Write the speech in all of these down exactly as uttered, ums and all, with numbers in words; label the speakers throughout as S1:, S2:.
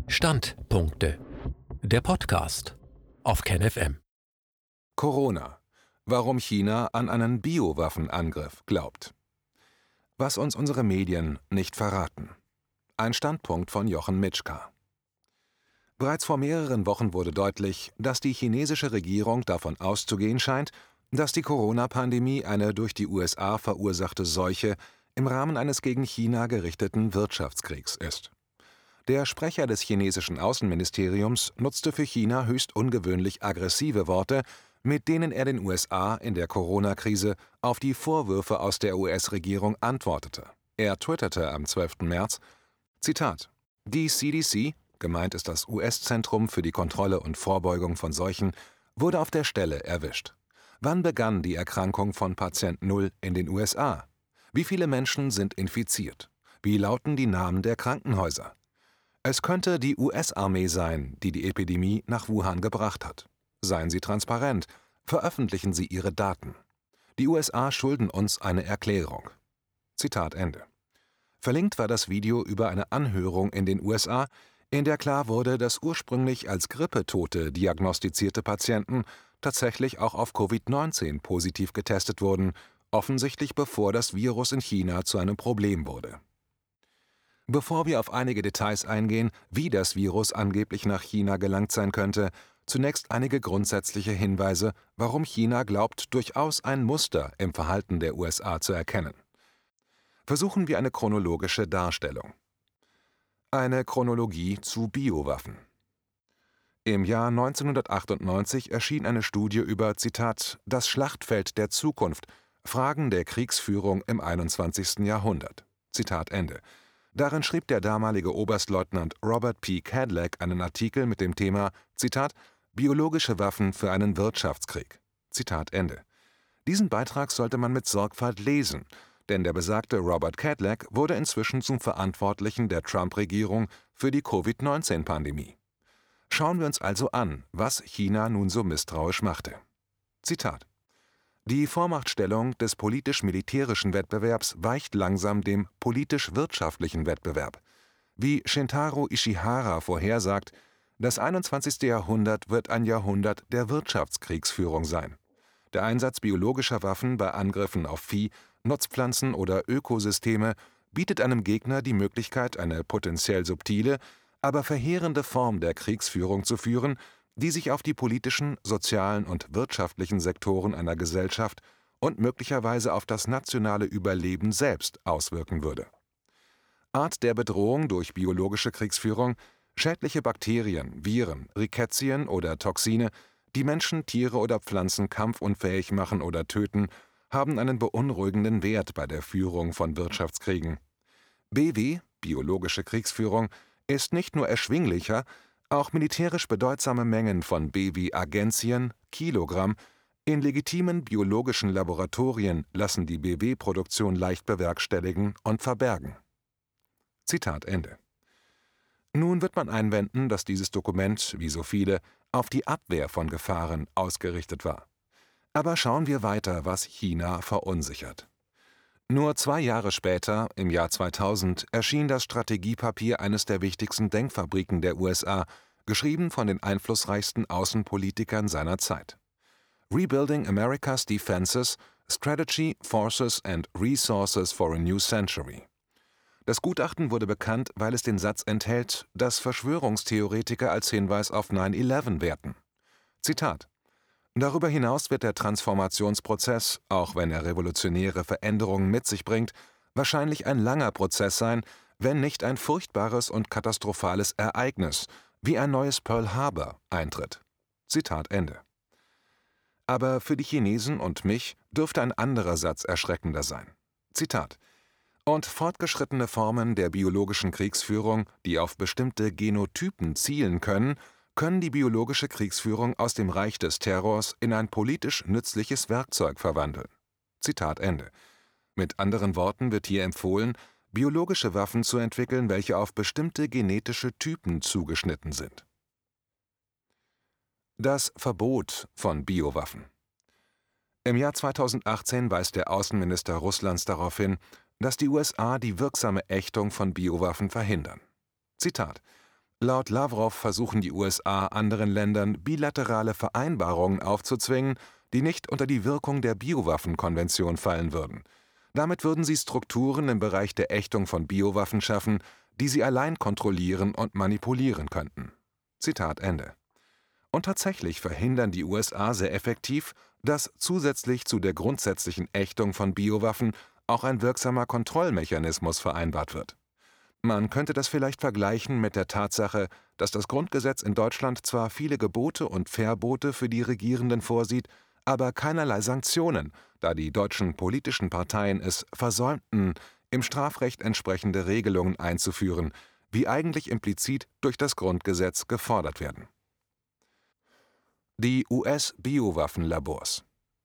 S1: Standpunkte. Der Podcast auf KenFM.
S2: Corona. Warum China an einen Biowaffenangriff glaubt. Was uns unsere Medien nicht verraten. Ein Standpunkt von Jochen Mitschka. Bereits vor mehreren Wochen wurde deutlich, dass die chinesische Regierung davon auszugehen scheint, dass die Corona-Pandemie eine durch die U S A verursachte Seuche im Rahmen eines gegen China gerichteten Wirtschaftskriegs ist. Der Sprecher des chinesischen Außenministeriums nutzte für China höchst ungewöhnlich aggressive Worte, mit denen er den U S A in der Corona-Krise auf die Vorwürfe aus der U S-Regierung antwortete. Er twitterte am zwölften März, Zitat, die C D C, gemeint ist das U S-Zentrum für die Kontrolle und Vorbeugung von Seuchen, wurde auf der Stelle erwischt. Wann begann die Erkrankung von Patient Null in den U S A? Wie viele Menschen sind infiziert? Wie lauten die Namen der Krankenhäuser? Es könnte die U S-Armee sein, die die Epidemie nach Wuhan gebracht hat. Seien Sie transparent, veröffentlichen Sie Ihre Daten. Die U S A schulden uns eine Erklärung. Zitat Ende. Verlinkt war das Video über eine Anhörung in den U S A, in der klar wurde, dass ursprünglich als Grippetote diagnostizierte Patienten tatsächlich auch auf Covid neunzehn positiv getestet wurden, offensichtlich bevor das Virus in China zu einem Problem wurde. Bevor wir auf einige Details eingehen, wie das Virus angeblich nach China gelangt sein könnte, zunächst einige grundsätzliche Hinweise, warum China glaubt, durchaus ein Muster im Verhalten der U S A zu erkennen. Versuchen wir eine chronologische Darstellung. Eine Chronologie zu Biowaffen. Im Jahr neunzehnhundertachtundneunzig erschien eine Studie über, Zitat, das Schlachtfeld der Zukunft, Fragen der Kriegsführung im einundzwanzigsten Jahrhundert. Zitat Ende. Darin schrieb der damalige Oberstleutnant Robert P. Cadillac einen Artikel mit dem Thema, Zitat, biologische Waffen für einen Wirtschaftskrieg. Zitat Ende. Diesen Beitrag sollte man mit Sorgfalt lesen, denn der besagte Robert Cadillac wurde inzwischen zum Verantwortlichen der Trump-Regierung für die Covid neunzehn Pandemie. Schauen wir uns also an, was China nun so misstrauisch machte. Zitat. Die Vormachtstellung des politisch-militärischen Wettbewerbs weicht langsam dem politisch-wirtschaftlichen Wettbewerb. Wie Shintaro Ishihara vorhersagt, das einundzwanzigste Jahrhundert wird ein Jahrhundert der Wirtschaftskriegsführung sein. Der Einsatz biologischer Waffen bei Angriffen auf Vieh, Nutzpflanzen oder Ökosysteme bietet einem Gegner die Möglichkeit, eine potenziell subtile, aber verheerende Form der Kriegsführung zu führen, die sich auf die politischen, sozialen und wirtschaftlichen Sektoren einer Gesellschaft und möglicherweise auf das nationale Überleben selbst auswirken würde. Art der Bedrohung durch biologische Kriegsführung: schädliche Bakterien, Viren, Rickettsia oder Toxine, die Menschen, Tiere oder Pflanzen kampfunfähig machen oder töten, haben einen beunruhigenden Wert bei der Führung von Wirtschaftskriegen. B W, biologische Kriegsführung, ist nicht nur erschwinglicher, auch militärisch bedeutsame Mengen von B W-Agenzien, Kilogramm, in legitimen biologischen Laboratorien lassen die B W-Produktion leicht bewerkstelligen und verbergen. Zitat Ende. Nun wird man einwenden, dass dieses Dokument, wie so viele, auf die Abwehr von Gefahren ausgerichtet war. Aber schauen wir weiter, was China verunsichert. Nur zwei Jahre später, im Jahr zweitausend, erschien das Strategiepapier eines der wichtigsten Denkfabriken der U S A, geschrieben von den einflussreichsten Außenpolitikern seiner Zeit. Rebuilding America's Defenses, Strategy, Forces and Resources for a New Century. Das Gutachten wurde bekannt, weil es den Satz enthält, das Verschwörungstheoretiker als Hinweis auf neun elf werten. Zitat. Darüber hinaus wird der Transformationsprozess, auch wenn er revolutionäre Veränderungen mit sich bringt, wahrscheinlich ein langer Prozess sein, wenn nicht ein furchtbares und katastrophales Ereignis, wie ein neues Pearl Harbor, eintritt. Zitat Ende. Aber für die Chinesen und mich dürfte ein anderer Satz erschreckender sein. Zitat. Und fortgeschrittene Formen der biologischen Kriegsführung, die auf bestimmte Genotypen zielen können, können die biologische Kriegsführung aus dem Reich des Terrors in ein politisch nützliches Werkzeug verwandeln. Zitat Ende. Mit anderen Worten wird hier empfohlen, biologische Waffen zu entwickeln, welche auf bestimmte genetische Typen zugeschnitten sind. Das Verbot von Biowaffen. Im Jahr zweitausendachtzehn weist der Außenminister Russlands darauf hin, dass die U S A die wirksame Ächtung von Biowaffen verhindern. Zitat: Laut Lavrov versuchen die U S A anderen Ländern bilaterale Vereinbarungen aufzuzwingen, die nicht unter die Wirkung der Biowaffenkonvention fallen würden. Damit würden sie Strukturen im Bereich der Ächtung von Biowaffen schaffen, die sie allein kontrollieren und manipulieren könnten. Zitat Ende. Und tatsächlich verhindern die U S A sehr effektiv, dass zusätzlich zu der grundsätzlichen Ächtung von Biowaffen auch ein wirksamer Kontrollmechanismus vereinbart wird. Man könnte das vielleicht vergleichen mit der Tatsache, dass das Grundgesetz in Deutschland zwar viele Gebote und Verbote für die Regierenden vorsieht, aber keinerlei Sanktionen, da die deutschen politischen Parteien es versäumten, im Strafrecht entsprechende Regelungen einzuführen, wie eigentlich implizit durch das Grundgesetz gefordert werden. Die U S-Biowaffenlabors.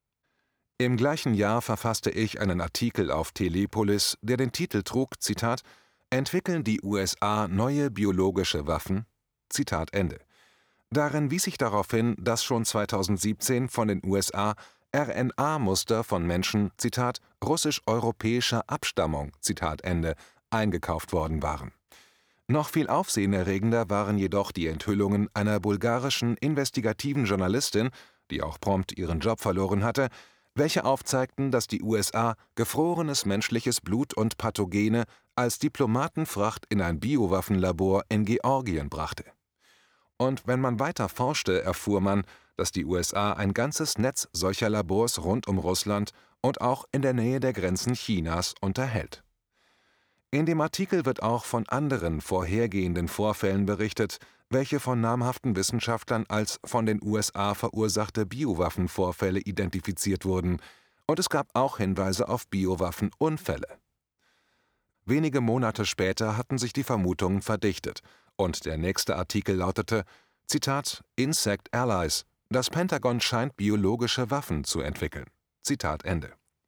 S2: Im gleichen Jahr verfasste ich einen Artikel auf Telepolis, der den Titel trug, Zitat, »Entwickeln die U S A neue biologische Waffen?« Zitat Ende. Darin wies ich darauf hin, dass schon zweitausendsiebzehn von den U S A R N A-Muster von Menschen, Zitat, russisch-europäischer Abstammung, Zitat Ende, eingekauft worden waren. Noch viel aufsehenerregender waren jedoch die Enthüllungen einer bulgarischen investigativen Journalistin, die auch prompt ihren Job verloren hatte, welche aufzeigten, dass die U S A gefrorenes menschliches Blut und Pathogene als Diplomatenfracht in ein Biowaffenlabor in Georgien brachte. Und wenn man weiter forschte, erfuhr man, dass die U S A ein ganzes Netz solcher Labors rund um Russland und auch in der Nähe der Grenzen Chinas unterhält. In dem Artikel wird auch von anderen vorhergehenden Vorfällen berichtet, welche von namhaften Wissenschaftlern als von den U S A verursachte Biowaffenvorfälle identifiziert wurden, und es gab auch Hinweise auf Biowaffenunfälle. Wenige Monate später hatten sich die Vermutungen verdichtet, und der nächste Artikel lautete, Zitat, Insect Allies, das Pentagon scheint biologische Waffen zu entwickeln. Zitat Ende.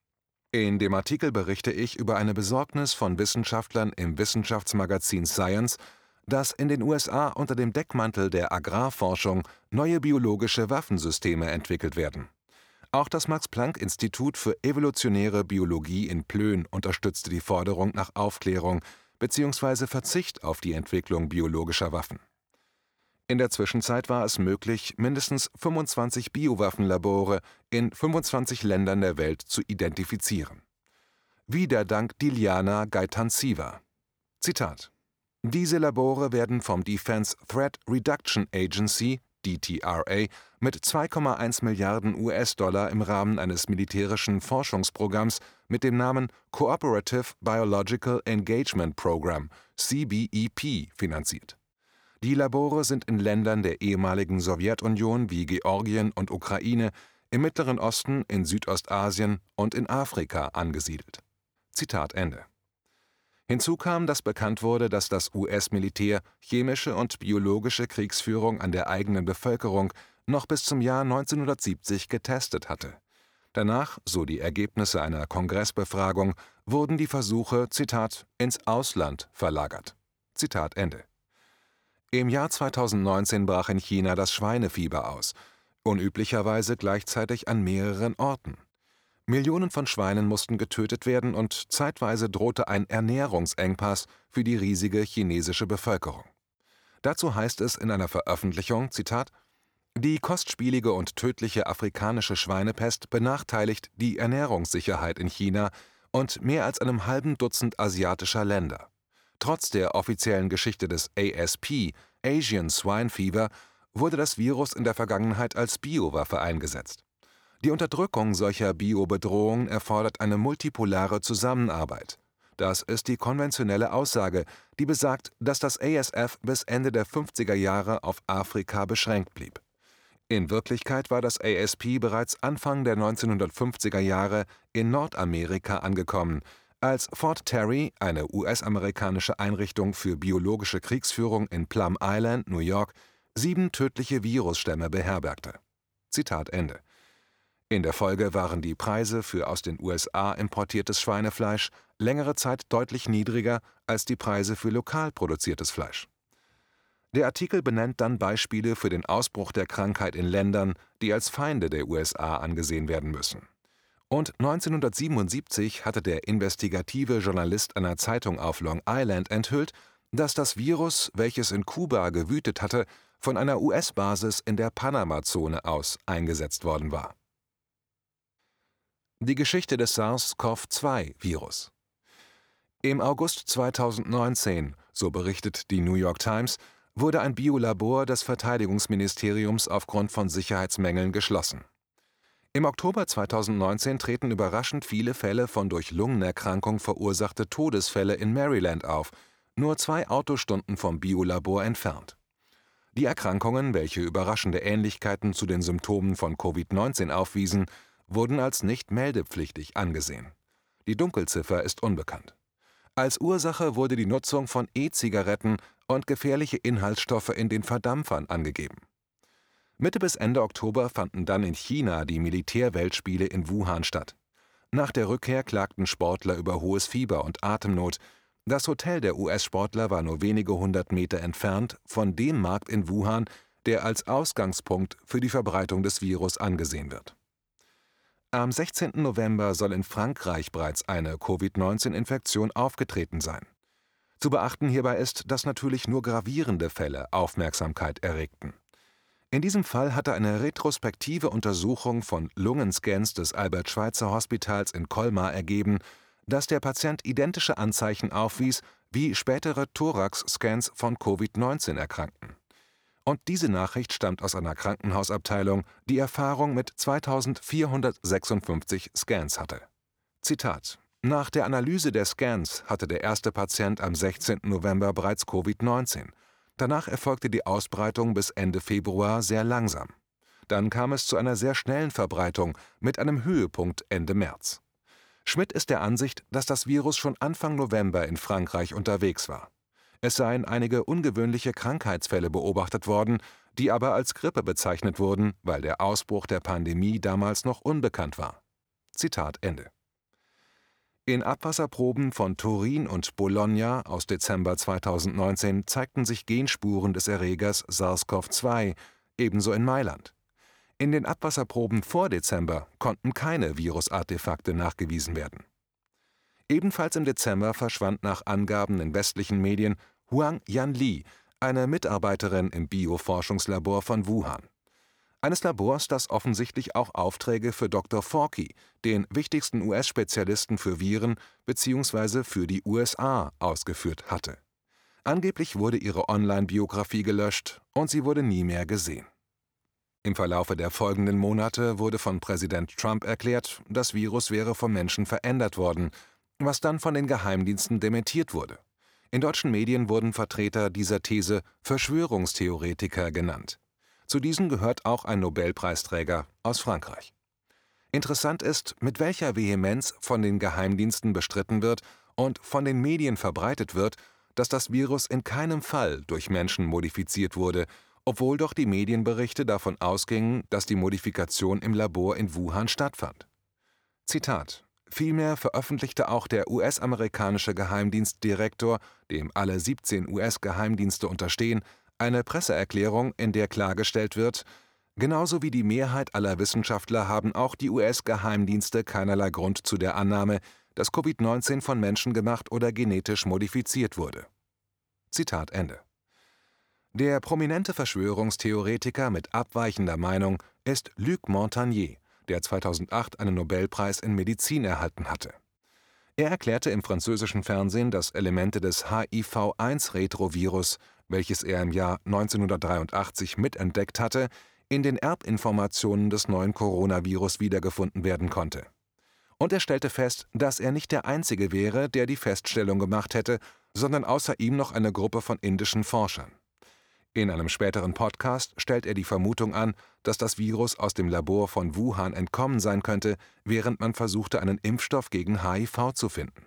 S2: In dem Artikel berichte ich über eine Besorgnis von Wissenschaftlern im Wissenschaftsmagazin Science, dass in den U S A unter dem Deckmantel der Agrarforschung neue biologische Waffensysteme entwickelt werden. Auch das Max-Planck-Institut für evolutionäre Biologie in Plön unterstützte die Forderung nach Aufklärung bzw. Verzicht auf die Entwicklung biologischer Waffen. In der Zwischenzeit war es möglich, mindestens fünfundzwanzig Biowaffenlabore in fünfundzwanzig Ländern der Welt zu identifizieren. Wieder dank Dilyana Gaitanzeva. Zitat: Diese Labore werden vom Defense Threat Reduction Agency, D T R A, mit zwei Komma eins Milliarden U S-Dollar im Rahmen eines militärischen Forschungsprogramms mit dem Namen Cooperative Biological Engagement Program, C B E P, finanziert. Die Labore sind in Ländern der ehemaligen Sowjetunion wie Georgien und Ukraine, im Mittleren Osten, in Südostasien und in Afrika angesiedelt. Zitat Ende. Hinzu kam, dass bekannt wurde, dass das U S-Militär chemische und biologische Kriegsführung an der eigenen Bevölkerung noch bis zum Jahr neunzehnhundertsiebzig getestet hatte. Danach, so die Ergebnisse einer Kongressbefragung, wurden die Versuche, Zitat, ins Ausland verlagert. Zitat Ende. Im Jahr zweitausendneunzehn brach in China das Schweinefieber aus, unüblicherweise gleichzeitig an mehreren Orten. Millionen von Schweinen mussten getötet werden und zeitweise drohte ein Ernährungsengpass für die riesige chinesische Bevölkerung. Dazu heißt es in einer Veröffentlichung, Zitat, die kostspielige und tödliche afrikanische Schweinepest benachteiligt die Ernährungssicherheit in China und mehr als einem halben Dutzend asiatischer Länder. Trotz der offiziellen Geschichte des A S P, Asian Swine Fever, wurde das Virus in der Vergangenheit als Biowaffe eingesetzt. Die Unterdrückung solcher Biobedrohungen erfordert eine multipolare Zusammenarbeit. Das ist die konventionelle Aussage, die besagt, dass das A S F bis Ende der fünfziger Jahre auf Afrika beschränkt blieb. In Wirklichkeit war das A S P bereits Anfang der neunzehnhundertfünfziger Jahre in Nordamerika angekommen, als Fort Terry, eine U S-amerikanische Einrichtung für biologische Kriegsführung in Plum Island, New York, sieben tödliche Virusstämme beherbergte. Zitat Ende. In der Folge waren die Preise für aus den U S A importiertes Schweinefleisch längere Zeit deutlich niedriger als die Preise für lokal produziertes Fleisch. Der Artikel benennt dann Beispiele für den Ausbruch der Krankheit in Ländern, die als Feinde der U S A angesehen werden müssen. Und neunzehnhundertsiebenundsiebzig hatte der investigative Journalist einer Zeitung auf Long Island enthüllt, dass das Virus, welches in Kuba gewütet hatte, von einer U S-Basis in der Panama-Zone aus eingesetzt worden war. Die Geschichte des SARS-CoV zwei Virus. Im August zweitausendneunzehn, so berichtet die New York Times, wurde ein Biolabor des Verteidigungsministeriums aufgrund von Sicherheitsmängeln geschlossen. Im Oktober zweitausendneunzehn treten überraschend viele Fälle von durch Lungenerkrankung verursachte Todesfälle in Maryland auf, nur zwei Autostunden vom Biolabor entfernt. Die Erkrankungen, welche überraschende Ähnlichkeiten zu den Symptomen von Covid neunzehn aufwiesen, wurden als nicht meldepflichtig angesehen. Die Dunkelziffer ist unbekannt. Als Ursache wurde die Nutzung von E-Zigaretten und gefährliche Inhaltsstoffe in den Verdampfern angegeben. Mitte bis Ende Oktober fanden dann in China die Militärweltspiele in Wuhan statt. Nach der Rückkehr klagten Sportler über hohes Fieber und Atemnot. Das Hotel der U S-Sportler war nur wenige hundert Meter entfernt von dem Markt in Wuhan, der als Ausgangspunkt für die Verbreitung des Virus angesehen wird. Am sechzehnten November soll in Frankreich bereits eine Covid neunzehn Infektion aufgetreten sein. Zu beachten hierbei ist, dass natürlich nur gravierende Fälle Aufmerksamkeit erregten. In diesem Fall hatte eine retrospektive Untersuchung von Lungenscans des Albert-Schweitzer-Hospitals in Colmar ergeben, dass der Patient identische Anzeichen aufwies wie spätere Thorax-Scans von Covid neunzehn Erkrankten. Und diese Nachricht stammt aus einer Krankenhausabteilung, die Erfahrung mit zweitausendvierhundertsechsundfünfzig Scans hatte. Zitat: Nach der Analyse der Scans hatte der erste Patient am sechzehnten November bereits Covid neunzehn. Danach erfolgte die Ausbreitung bis Ende Februar sehr langsam. Dann kam es zu einer sehr schnellen Verbreitung mit einem Höhepunkt Ende März. Schmidt ist der Ansicht, dass das Virus schon Anfang November in Frankreich unterwegs war. Es seien einige ungewöhnliche Krankheitsfälle beobachtet worden, die aber als Grippe bezeichnet wurden, weil der Ausbruch der Pandemie damals noch unbekannt war. Zitat Ende. In Abwasserproben von Turin und Bologna aus Dezember zweitausendneunzehn zeigten sich Genspuren des Erregers SARS-CoV zwei, ebenso in Mailand. In den Abwasserproben vor Dezember konnten keine Virusartefakte nachgewiesen werden. Ebenfalls im Dezember verschwand nach Angaben in westlichen Medien Huang Yanli, eine Mitarbeiterin im Bioforschungslabor von Wuhan. Eines Labors, das offensichtlich auch Aufträge für Doktor Fauci, den wichtigsten U S-Spezialisten für Viren bzw. für die U S A, ausgeführt hatte. Angeblich wurde ihre Online-Biografie gelöscht und sie wurde nie mehr gesehen. Im Verlaufe der folgenden Monate wurde von Präsident Trump erklärt, das Virus wäre vom Menschen verändert worden, was dann von den Geheimdiensten dementiert wurde. In deutschen Medien wurden Vertreter dieser These Verschwörungstheoretiker genannt. Zu diesen gehört auch ein Nobelpreisträger aus Frankreich. Interessant ist, mit welcher Vehemenz von den Geheimdiensten bestritten wird und von den Medien verbreitet wird, dass das Virus in keinem Fall durch Menschen modifiziert wurde, obwohl doch die Medienberichte davon ausgingen, dass die Modifikation im Labor in Wuhan stattfand. Zitat: Vielmehr veröffentlichte auch der U S-amerikanische Geheimdienstdirektor, dem alle siebzehn U S-Geheimdienste unterstehen, eine Presseerklärung, in der klargestellt wird, genauso wie die Mehrheit aller Wissenschaftler haben auch die U S-Geheimdienste keinerlei Grund zu der Annahme, dass Covid neunzehn von Menschen gemacht oder genetisch modifiziert wurde. Zitat Ende. Der prominente Verschwörungstheoretiker mit abweichender Meinung ist Luc Montagnier, der zweitausendacht einen Nobelpreis in Medizin erhalten hatte. Er erklärte im französischen Fernsehen, dass Elemente des H I V eins Retrovirus, welches er im Jahr neunzehnhundertdreiundachtzig mitentdeckt hatte, in den Erbinformationen des neuen Coronavirus wiedergefunden werden konnte. Und er stellte fest, dass er nicht der Einzige wäre, der die Feststellung gemacht hätte, sondern außer ihm noch eine Gruppe von indischen Forschern. In einem späteren Podcast stellt er die Vermutung an, dass das Virus aus dem Labor von Wuhan entkommen sein könnte, während man versuchte, einen Impfstoff gegen H I V zu finden.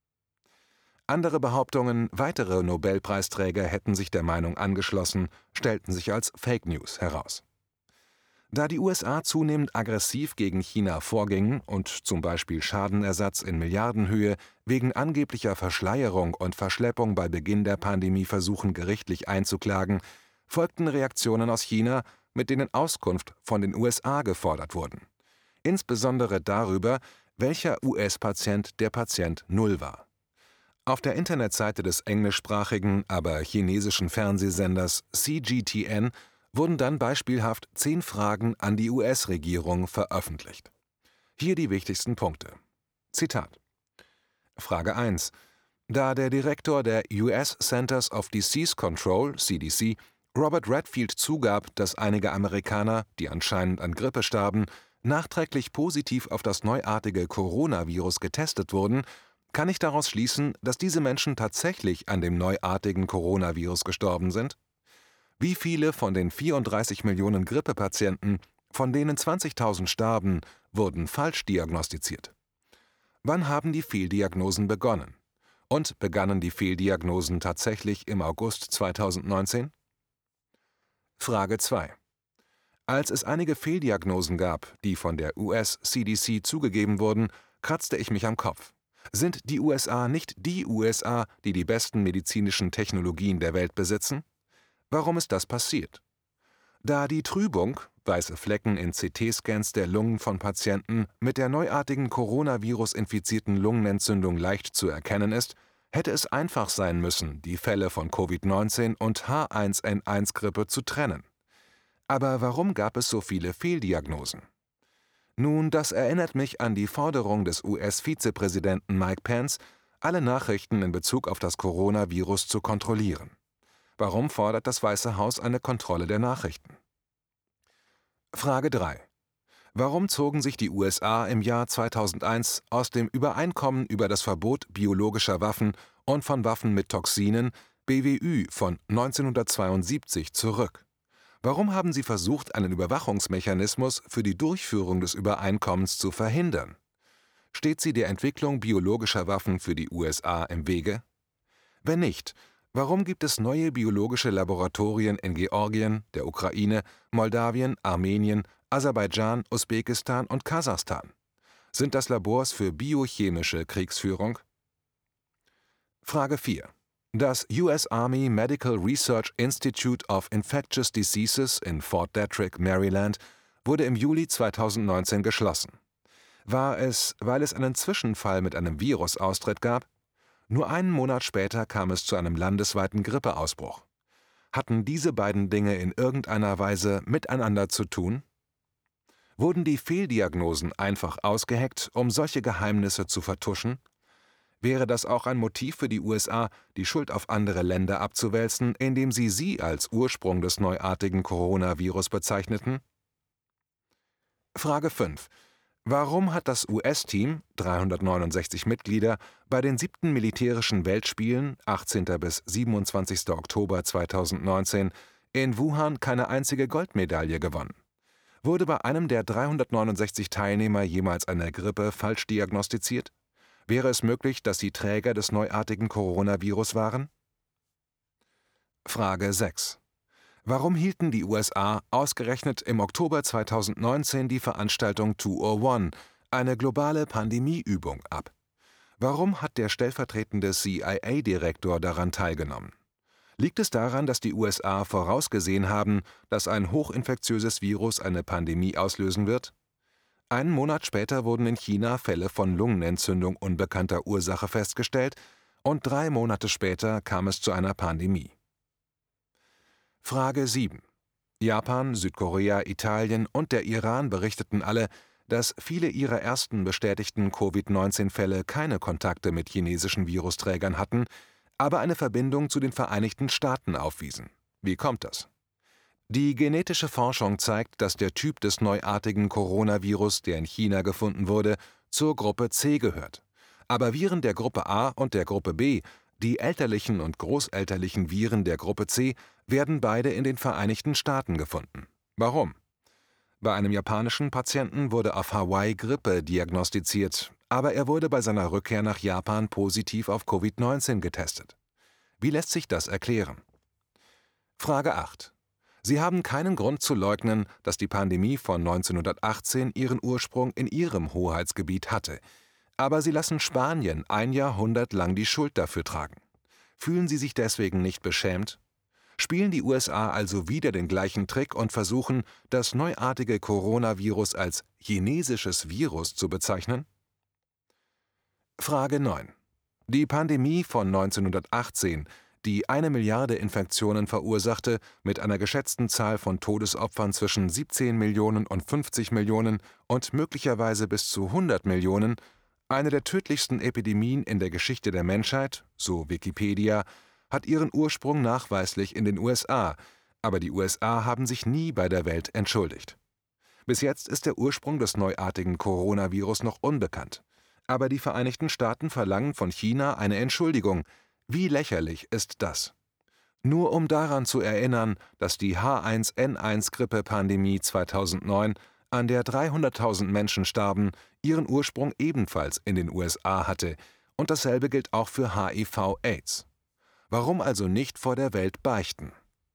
S2: Andere Behauptungen, weitere Nobelpreisträger hätten sich der Meinung angeschlossen, stellten sich als Fake News heraus. Da die U S A zunehmend aggressiv gegen China vorgingen und zum Beispiel Schadenersatz in Milliardenhöhe wegen angeblicher Verschleierung und Verschleppung bei Beginn der Pandemie versuchen, gerichtlich einzuklagen, folgten Reaktionen aus China, mit denen Auskunft von den U S A gefordert wurden. Insbesondere darüber, welcher U S-Patient der Patient Null war. Auf der Internetseite des englischsprachigen, aber chinesischen Fernsehsenders C G T N wurden dann beispielhaft zehn Fragen an die U S-Regierung veröffentlicht. Hier die wichtigsten Punkte. Zitat: Frage eins. Da der Direktor der U S Centers of Disease Control, C D C, Robert Redfield zugab, dass einige Amerikaner, die anscheinend an Grippe starben, nachträglich positiv auf das neuartige Coronavirus getestet wurden, kann ich daraus schließen, dass diese Menschen tatsächlich an dem neuartigen Coronavirus gestorben sind? Wie viele von den vierunddreißig Millionen Grippepatienten, von denen zwanzigtausend starben, wurden falsch diagnostiziert? Wann haben die Fehldiagnosen begonnen? Und begannen die Fehldiagnosen tatsächlich im August zweitausendneunzehn? Frage zwei. Als es einige Fehldiagnosen gab, die von der U S C D C zugegeben wurden, kratzte ich mich am Kopf. Sind die U S A nicht die U S A, die die besten medizinischen Technologien der Welt besitzen? Warum ist das passiert? Da die Trübung, weiße Flecken in C T-Scans der Lungen von Patienten mit der neuartigen Coronavirus-infizierten Lungenentzündung leicht zu erkennen ist, hätte es einfach sein müssen, die Fälle von Covid neunzehn und H eins N eins Grippe zu trennen. Aber warum gab es so viele Fehldiagnosen? Nun, das erinnert mich an die Forderung des U S-Vizepräsidenten Mike Pence, alle Nachrichten in Bezug auf das Coronavirus zu kontrollieren. Warum fordert das Weiße Haus eine Kontrolle der Nachrichten? Frage drei. Warum zogen sich die U S A im Jahr zweitausendeins aus dem Übereinkommen über das Verbot biologischer Waffen und von Waffen mit Toxinen, B W Ü, von neunzehnhundertzweiundsiebzig zurück? Warum haben sie versucht, einen Überwachungsmechanismus für die Durchführung des Übereinkommens zu verhindern? Steht sie der Entwicklung biologischer Waffen für die U S A im Wege? Wenn nicht, warum gibt es neue biologische Laboratorien in Georgien, der Ukraine, Moldawien, Armenien, Aserbaidschan, Usbekistan und Kasachstan? Sind das Labors für biochemische Kriegsführung? Frage vier. Das U S Army Medical Research Institute of Infectious Diseases in Fort Detrick, Maryland, wurde im Juli zweitausendneunzehn geschlossen. War es, weil es einen Zwischenfall mit einem Virusaustritt gab? Nur einen Monat später kam es zu einem landesweiten Grippeausbruch. Hatten diese beiden Dinge in irgendeiner Weise miteinander zu tun? Wurden die Fehldiagnosen einfach ausgeheckt, um solche Geheimnisse zu vertuschen? Wäre das auch ein Motiv für die U S A, die Schuld auf andere Länder abzuwälzen, indem sie sie als Ursprung des neuartigen Coronavirus bezeichneten? Frage fünf. Warum hat das U S-Team, dreihundertneunundsechzig Mitglieder, bei den siebten Militärischen Weltspielen, achtzehnten bis siebenundzwanzigsten Oktober zweitausendneunzehn, in Wuhan keine einzige Goldmedaille gewonnen? Wurde bei einem der dreihundertneunundsechzig Teilnehmer jemals eine Grippe falsch diagnostiziert? Wäre es möglich, dass sie Träger des neuartigen Coronavirus waren? Frage sechs. Warum hielten die U S A ausgerechnet im Oktober zweitausendneunzehn die Veranstaltung zweihunderteins, eine globale Pandemieübung, ab? Warum hat der stellvertretende C I A-Direktor daran teilgenommen? Liegt es daran, dass die U S A vorausgesehen haben, dass ein hochinfektiöses Virus eine Pandemie auslösen wird? Einen Monat später wurden in China Fälle von Lungenentzündung unbekannter Ursache festgestellt und drei Monate später kam es zu einer Pandemie. Frage sieben. Japan, Südkorea, Italien und der Iran berichteten alle, dass viele ihrer ersten bestätigten Covid neunzehn Fälle keine Kontakte mit chinesischen Virusträgern hatten, aber eine Verbindung zu den Vereinigten Staaten aufwiesen. Wie kommt das? Die genetische Forschung zeigt, dass der Typ des neuartigen Coronavirus, der in China gefunden wurde, zur Gruppe C gehört. Aber Viren der Gruppe A und der Gruppe B, die elterlichen und großelterlichen Viren der Gruppe C, werden beide in den Vereinigten Staaten gefunden. Warum? Bei einem japanischen Patienten wurde auf Hawaii Grippe diagnostiziert, aber er wurde bei seiner Rückkehr nach Japan positiv auf Covid neunzehn getestet. Wie lässt sich das erklären? Frage acht. Sie haben keinen Grund zu leugnen, dass die Pandemie von neunzehnhundertachtzehn ihren Ursprung in Ihrem Hoheitsgebiet hatte. Aber Sie lassen Spanien ein Jahrhundert lang die Schuld dafür tragen. Fühlen Sie sich deswegen nicht beschämt? Spielen die U S A also wieder den gleichen Trick und versuchen, das neuartige Coronavirus als chinesisches Virus zu bezeichnen? Frage neun. Die Pandemie von neunzehnhundertachtzehn, die eine Milliarde Infektionen verursachte, mit einer geschätzten Zahl von Todesopfern zwischen siebzehn Millionen und fünfzig Millionen und möglicherweise bis zu hundert Millionen, eine der tödlichsten Epidemien in der Geschichte der Menschheit, so Wikipedia, hat ihren Ursprung nachweislich in den U S A, aber die U S A haben sich nie bei der Welt entschuldigt. Bis jetzt ist der Ursprung des neuartigen Coronavirus noch unbekannt. Aber die Vereinigten Staaten verlangen von China eine Entschuldigung. Wie lächerlich ist das? Nur um daran zu erinnern, dass die H eins N eins Grippe-Pandemie zweitausendneun, an der dreihunderttausend Menschen starben, ihren Ursprung ebenfalls in den U S A hatte, und dasselbe gilt auch für H I V Aids. Warum also nicht vor der Welt beichten?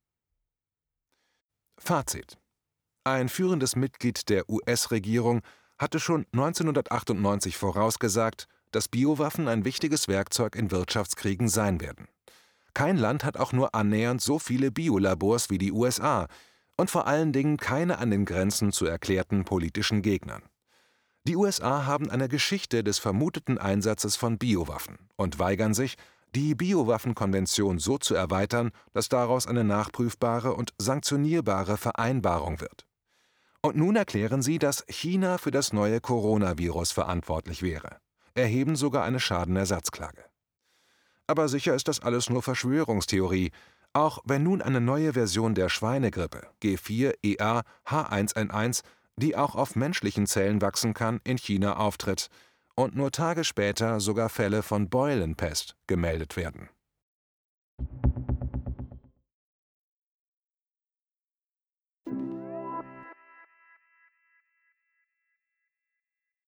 S2: Fazit: Ein führendes Mitglied der U S-Regierung hatte schon neunzehnhundertachtundneunzig vorausgesagt, dass Biowaffen ein wichtiges Werkzeug in Wirtschaftskriegen sein werden. Kein Land hat auch nur annähernd so viele Biolabors wie die U S A und vor allen Dingen keine an den Grenzen zu erklärten politischen Gegnern. Die U S A haben eine Geschichte des vermuteten Einsatzes von Biowaffen und weigern sich, die Biowaffenkonvention so zu erweitern, dass daraus eine nachprüfbare und sanktionierbare Vereinbarung wird. Und nun erklären sie, dass China für das neue Coronavirus verantwortlich wäre, erheben sogar eine Schadenersatzklage. Aber sicher ist das alles nur Verschwörungstheorie, auch wenn nun eine neue Version der Schweinegrippe, G vier E A H eins N eins, die auch auf menschlichen Zellen wachsen kann, in China auftritt und nur Tage später sogar Fälle von Beulenpest gemeldet werden.